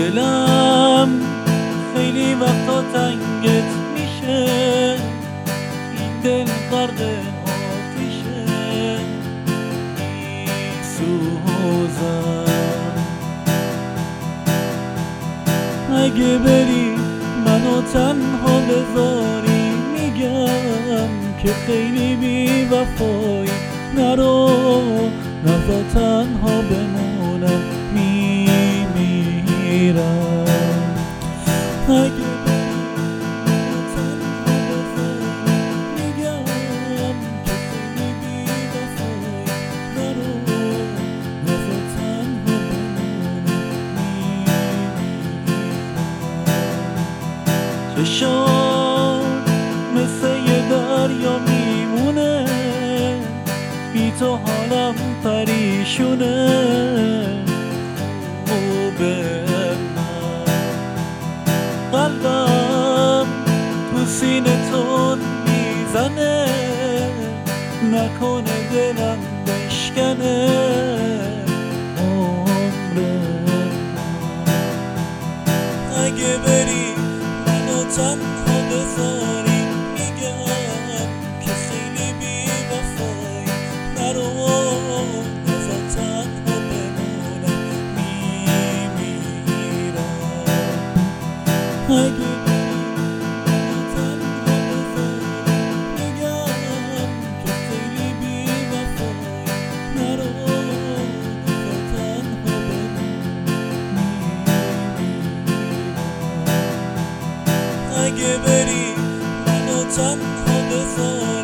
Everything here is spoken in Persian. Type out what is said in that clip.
دلم خیلی وقتا تنگت میشه، این دل غرق آتیشه میسوزم. اگه بری منو تنها بذاری میگم که خیلی بی وفایی، نرو نذار تنها بمونم میمیرم. اگه بری منو تنها بذاری میگم که خیلی بی وفایی، نرو نذار تنها بمونم میمیرم. چشات مثل یه دریا میمونه، بی تو حالم پریشونه. خوبه من قلبم تو سینه تون میزنه، نکنه دلم بشکنه عمر من. اگه بری منو تنها بذاری میگم که خیلی بی وفایی، نرو نذار تنها بمونم میمیرم. اگه بری منو تنها بذاری میگم که خیلی بی وفایی، نرو نذار تنها بمونم میمیرم. اگه بری منو تنها بذاری